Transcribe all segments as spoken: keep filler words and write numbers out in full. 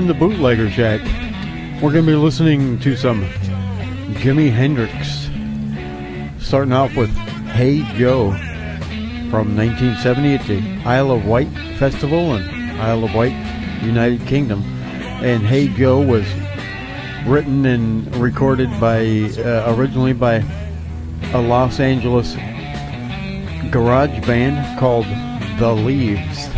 the Bootlegger Shack. We're going to be listening to some Jimi Hendrix. Starting off with Hey Joe from nineteen seventy at the Isle of Wight Festival in Isle of Wight, United Kingdom. And Hey Joe was written and recorded by uh, originally by a Los Angeles garage band called The Leaves.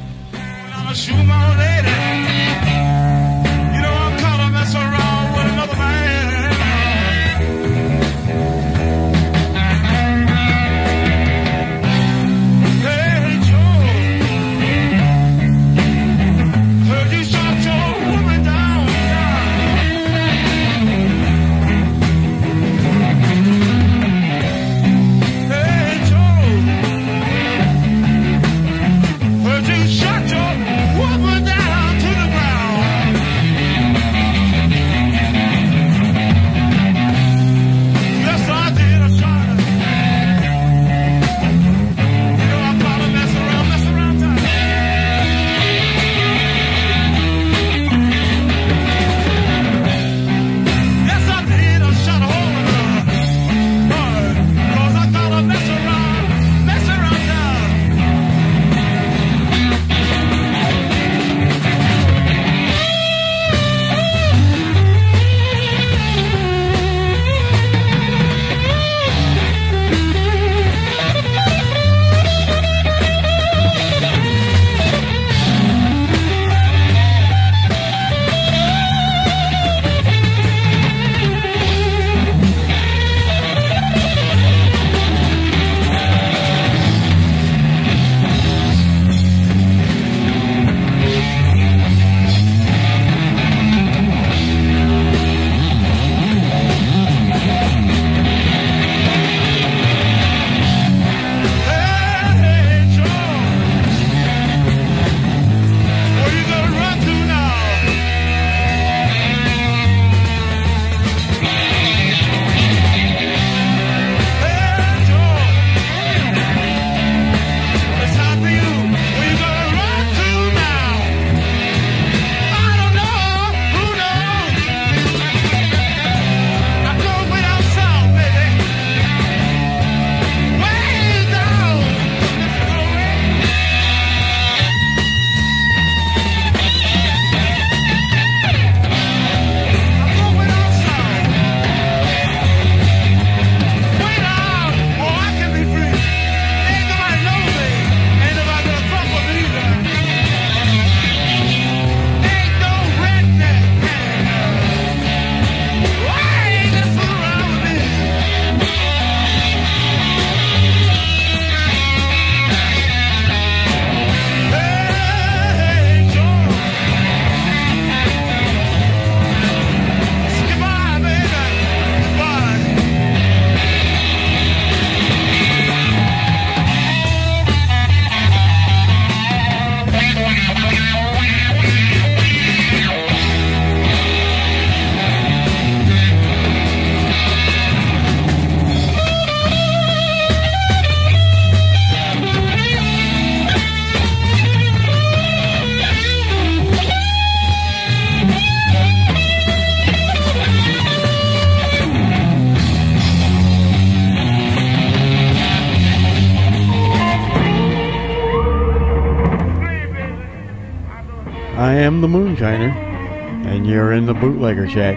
I am the Moonshiner, and you're in the Bootlegger Shack.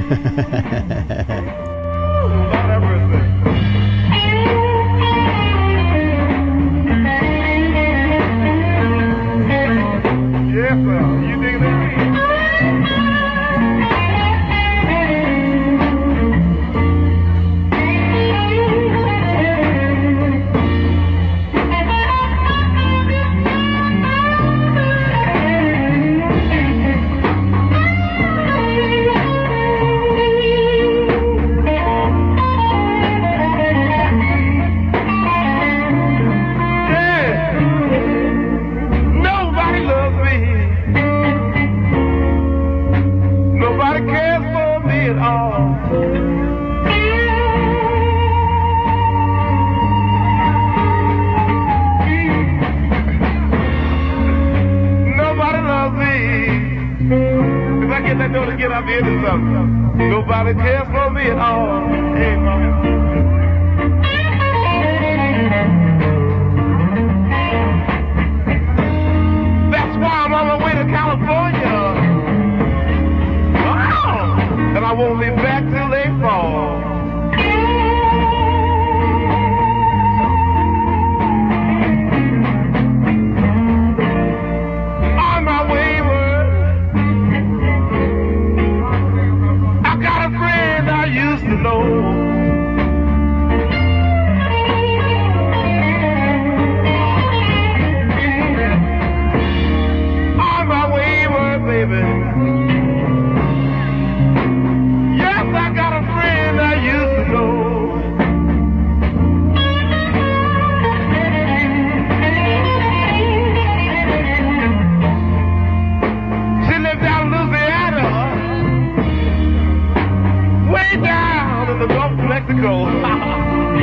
Yes, sir. You digging it? Nobody loves me. that door to get up into something. Nobody cares for me at all. Hey, mama. That's why I'm on my way to California. Oh, and I won't be back till they fall. On my wayward, I got a friend I used to know. Baby. Yes, I got a friend I used to know. She lived down in Louisiana, way down in the Gulf of Mexico.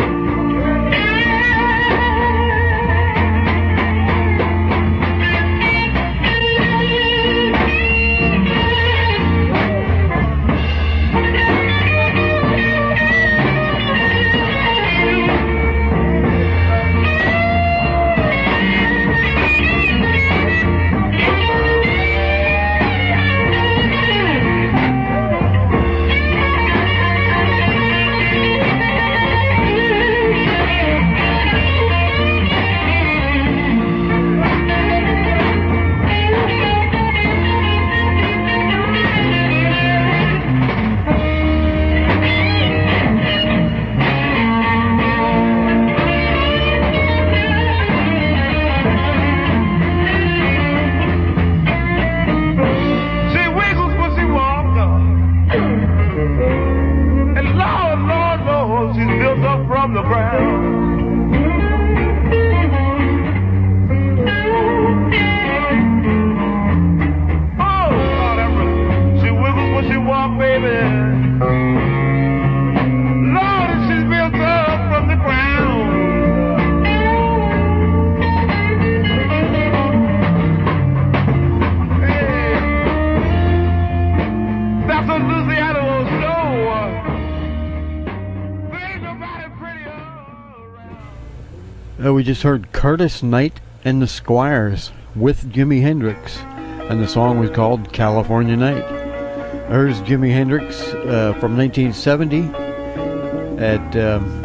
Uh, we just heard Curtis Knight and the Squires with Jimi Hendrix, and the song was called California Night. There's Jimi Hendrix uh, from nineteen seventy at, um,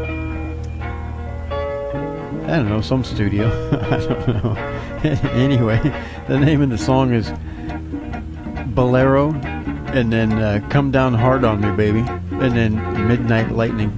I don't know, some studio. I don't know. Anyway, the name of the song is Bolero, and then uh, Come Down Hard on Me, Baby, and then Midnight Lightning.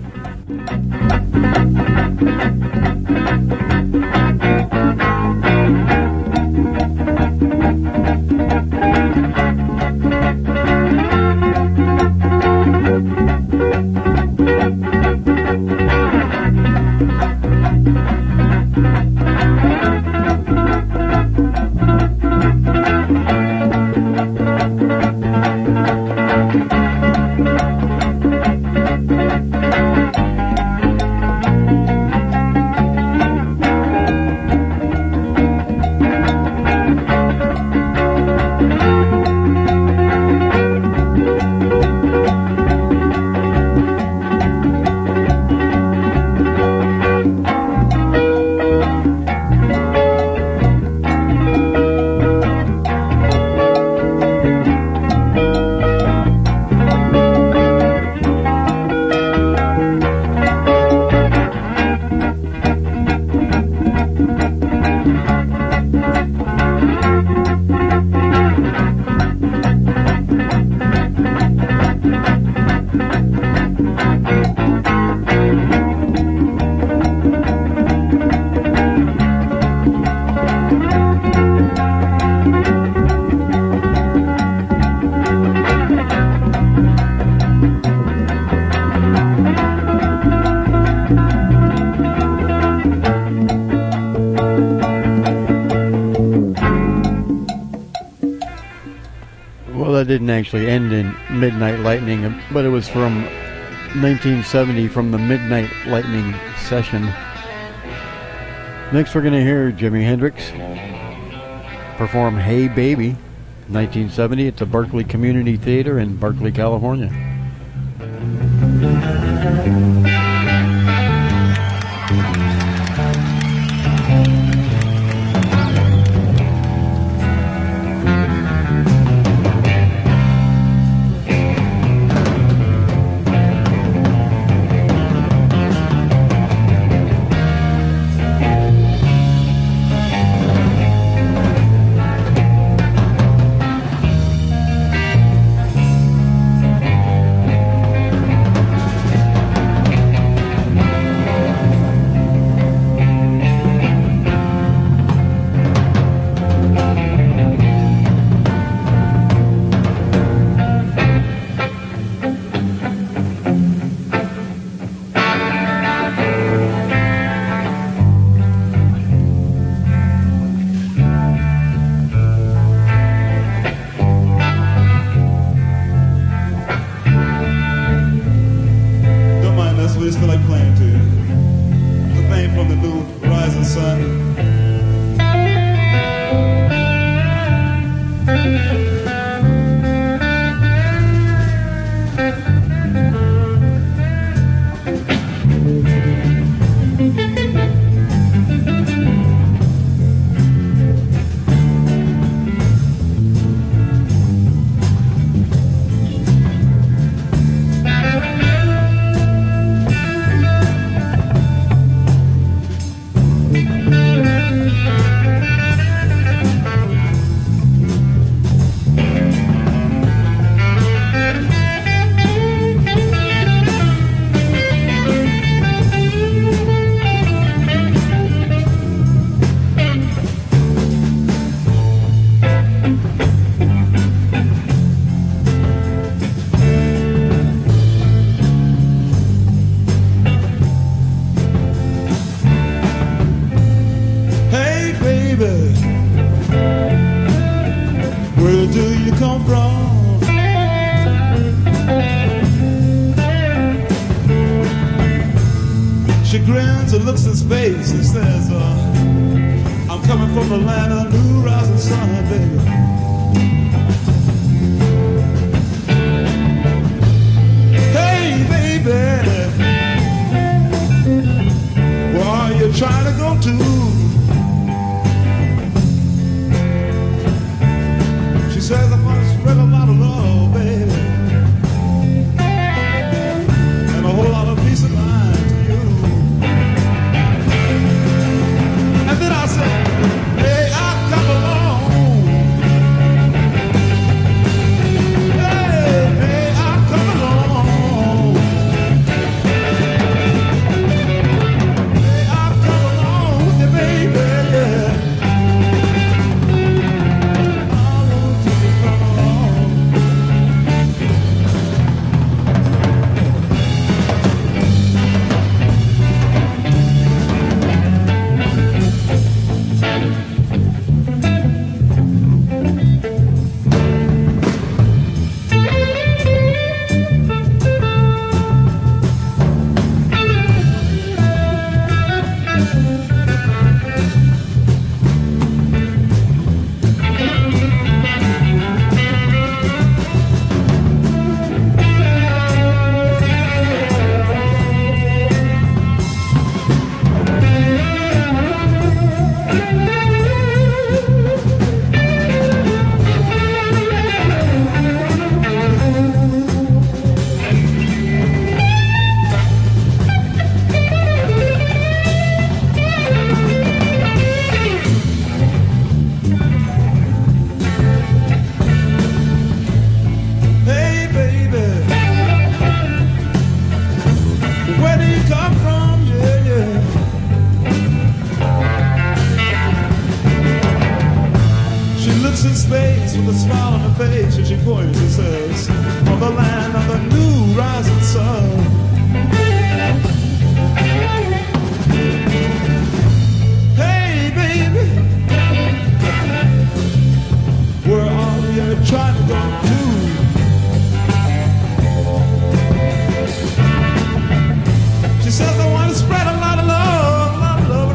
Didn't actually end in Midnight Lightning, but it was from nineteen seventy, from the Midnight Lightning session. Next we're going to hear Jimi Hendrix perform Hey Baby, nineteen seventy at the Berkeley Community Theater in Berkeley, California.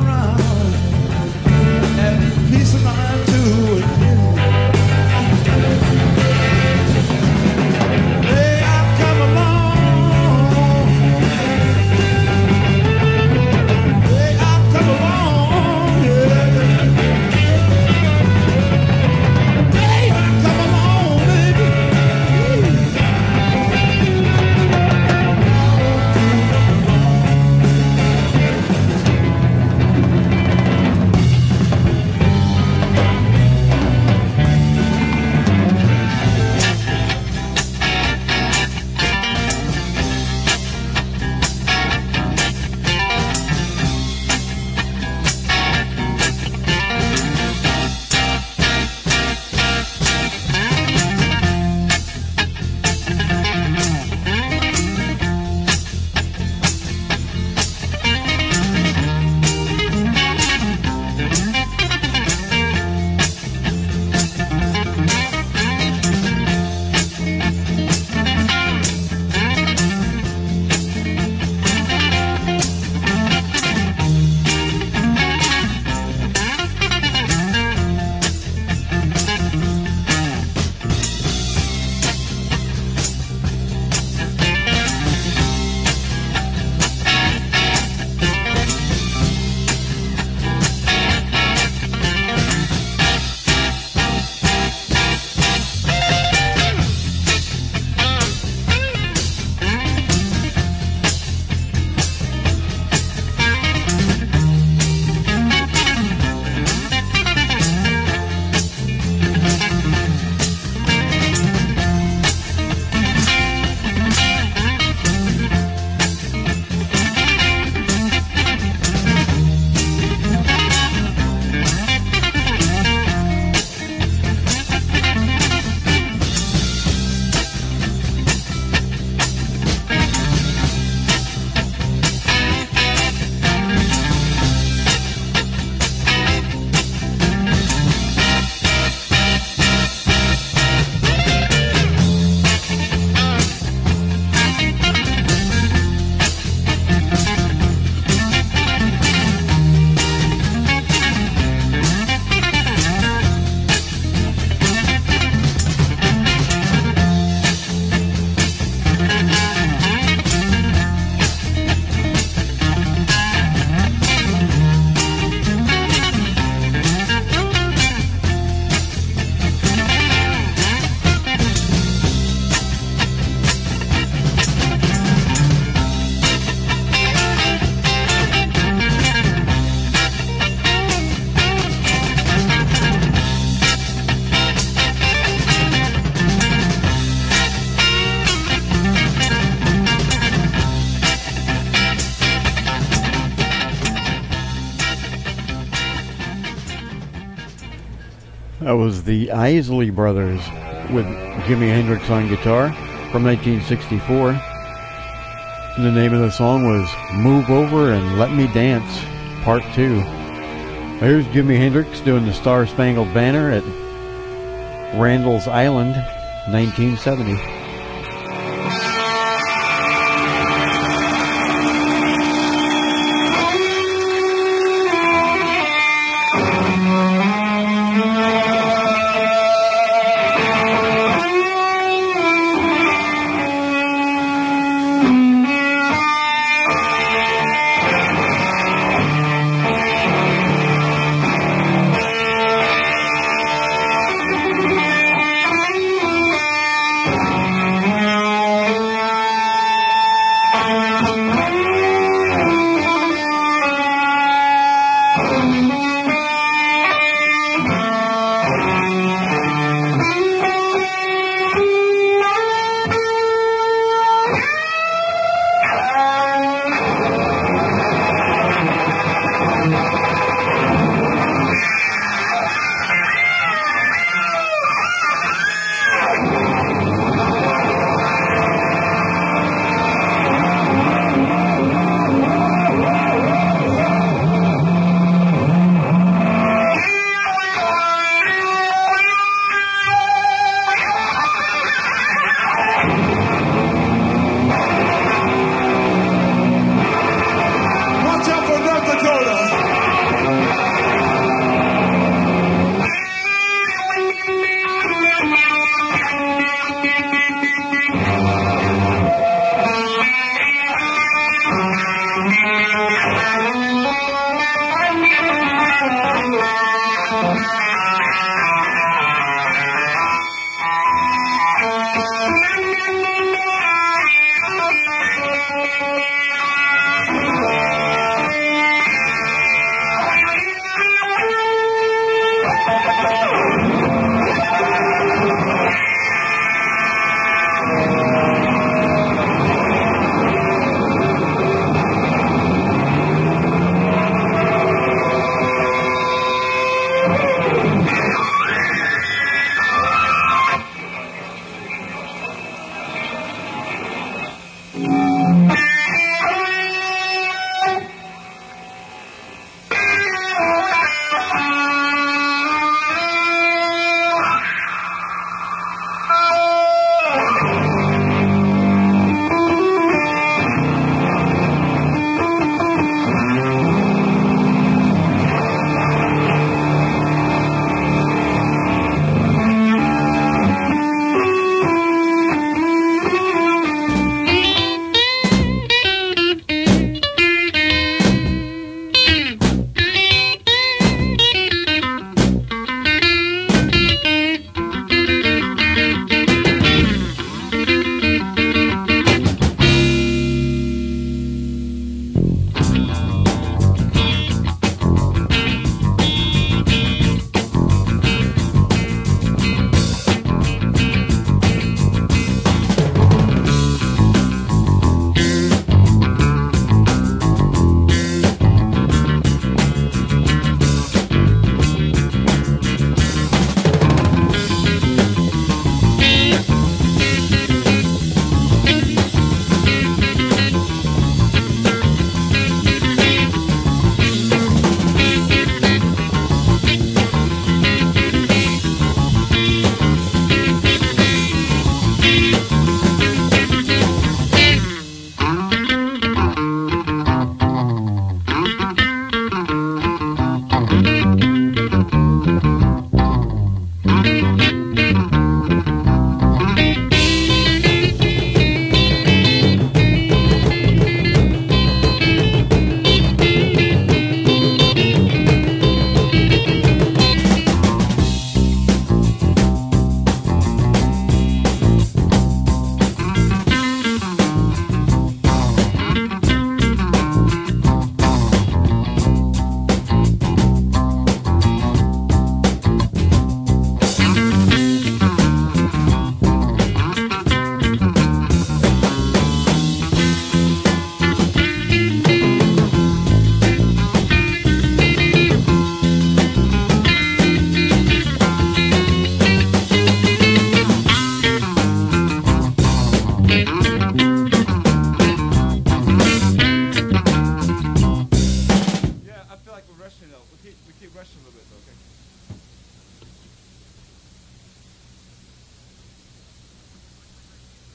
Peace of mind too. was the Isley Brothers with Jimi Hendrix on guitar from nineteen sixty-four. And the name of the song was Move Over and Let Me Dance, Part two. Here's Jimi Hendrix doing the Star Spangled Banner at Randall's Island, nineteen seventy. Thank you.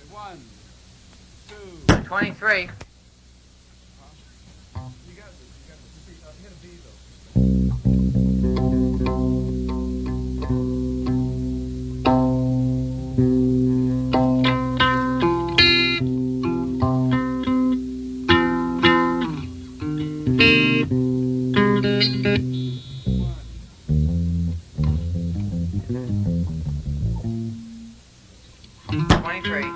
twenty-three. twenty-three.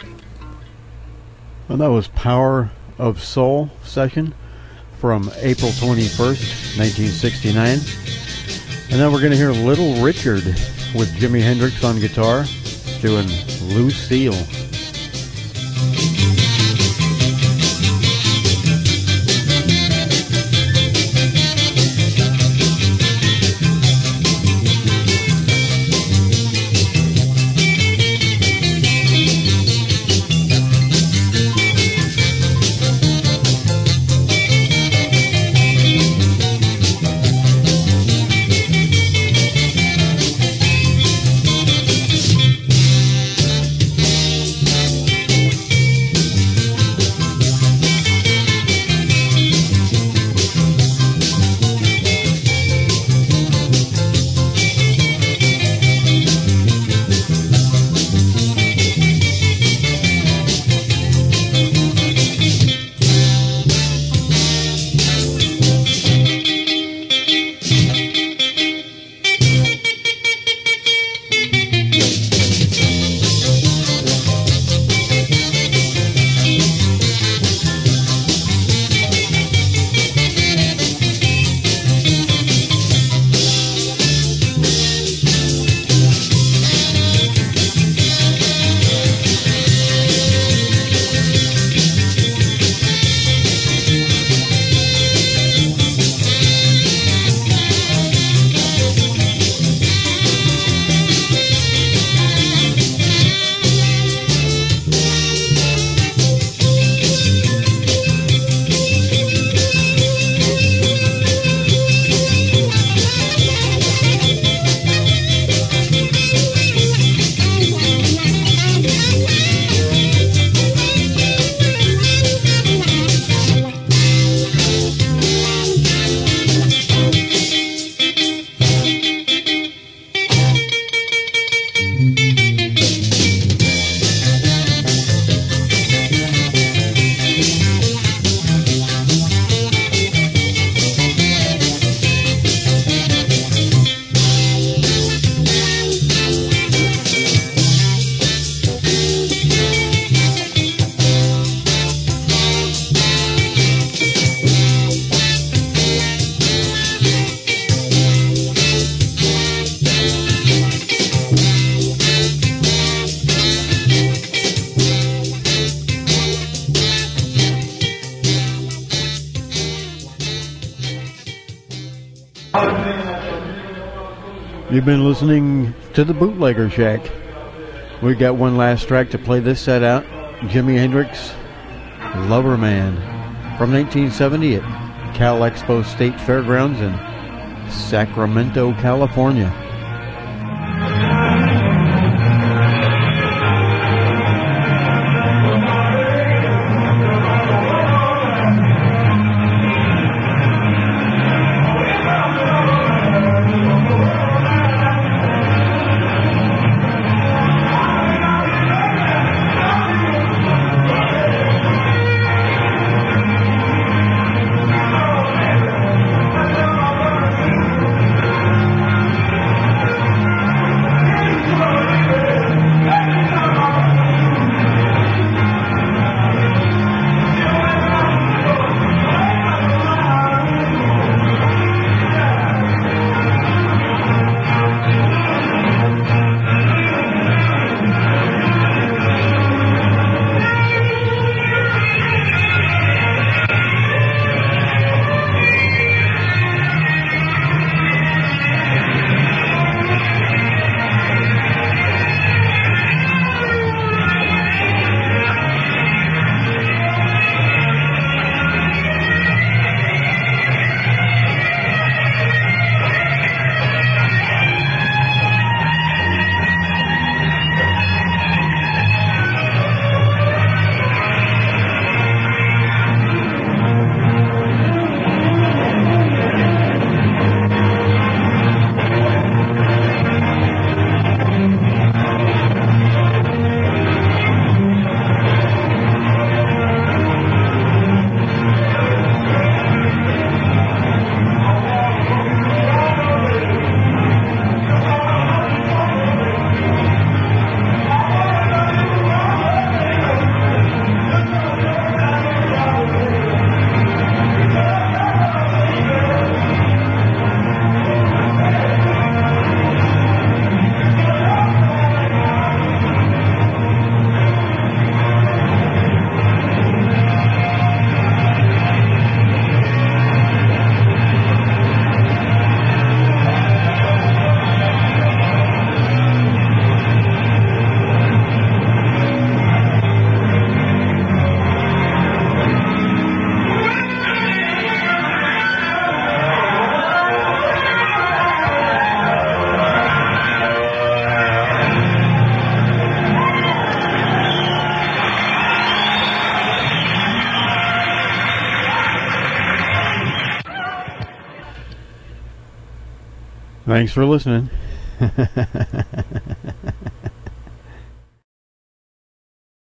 And that was Power of Soul session from April twenty-first, nineteen sixty-nine. And then we're going to hear Little Richard with Jimi Hendrix on guitar doing Lucille. You've been listening to the Bootlegger Shack. We got one last track to play this set out. Jimi Hendrix, Lover Man, from nineteen seventy at Cal Expo State Fairgrounds in Sacramento, California. Thanks for listening.